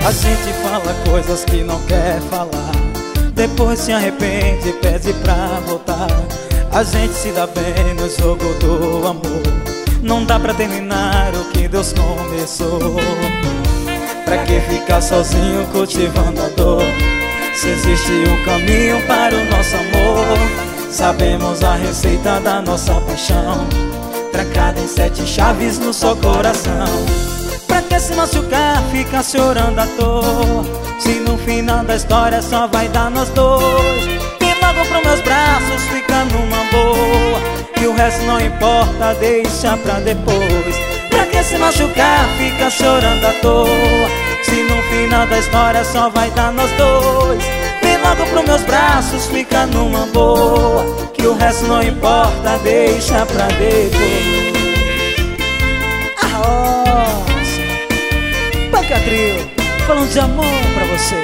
A gente fala coisas que não quer falar, depois se arrepende e pede pra voltar. A gente se dá bem no jogo do amor, não dá pra terminar o que Deus começou. Pra que ficar sozinho cultivando a dor, se existe um caminho para o nosso amor? Sabemos a receita da nossa paixão, trancada em 7 chaves no seu coração. Pra que se machucar, ficar chorando à toa, se no final da história só vai dar nós dois? Vem logo pros meus braços, fica numa boa, que o resto não importa, deixa pra depois. Pra que se machucar, fica chorando à toa, se no final da história só vai dar nós dois? Vem logo pros meus braços, fica numa boa, que o resto não importa, deixa pra depois. Banca Trio, falando de amor pra você.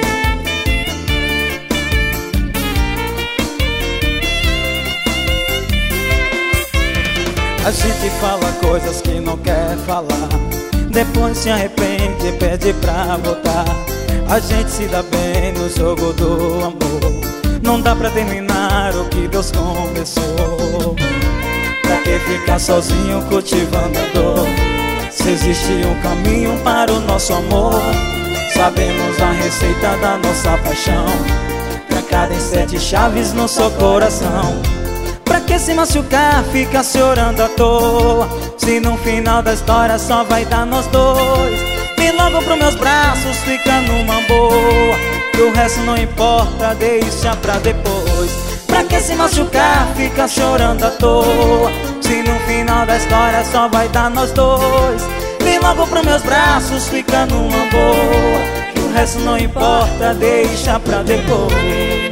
A gente fala coisas que não quer falar, depois se arrepende e pede pra voltar. A gente se dá bem no jogo do amor, não dá pra terminar o que Deus começou. Pra que ficar sozinho cultivando a dor, se existe um caminho para o nosso amor? Sabemos a receita da nossa paixão, trancada em 7 chaves no seu coração. Pra que se machucar, fica chorando à toa, se no final da história só vai dar nós dois? Vem logo pros meus braços, fica numa boa, que o resto não importa, deixa pra depois. Pra que se machucar, fica chorando à toa, se no final da história só vai dar nós dois? Vem logo pros meus braços, fica numa boa, que o resto não importa, deixa pra depois.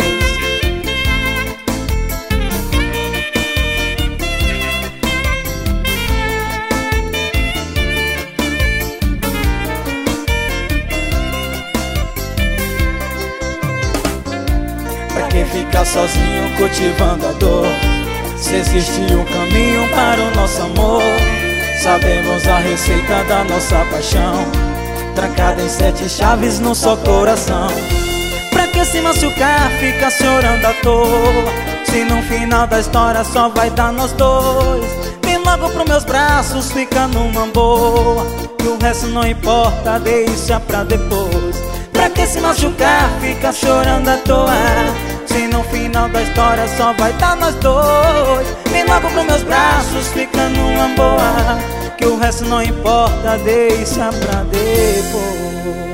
Pra que ficar sozinho cultivando a dor, se existe um caminho para o nosso amor? Sabemos a receita da nossa paixão, trancada em 7 chaves no seu coração. Pra que se machucar, fica chorando à toa, se no final da história só vai dar nós dois? Vem logo pros meus braços, fica numa boa, que o resto não importa, deixa pra depois. Pra que se machucar, fica chorando à toa, se no final da história só vai dar nós dois? Vem logo pros meus braços, fica numa boa, que o resto não importa, deixa pra depois.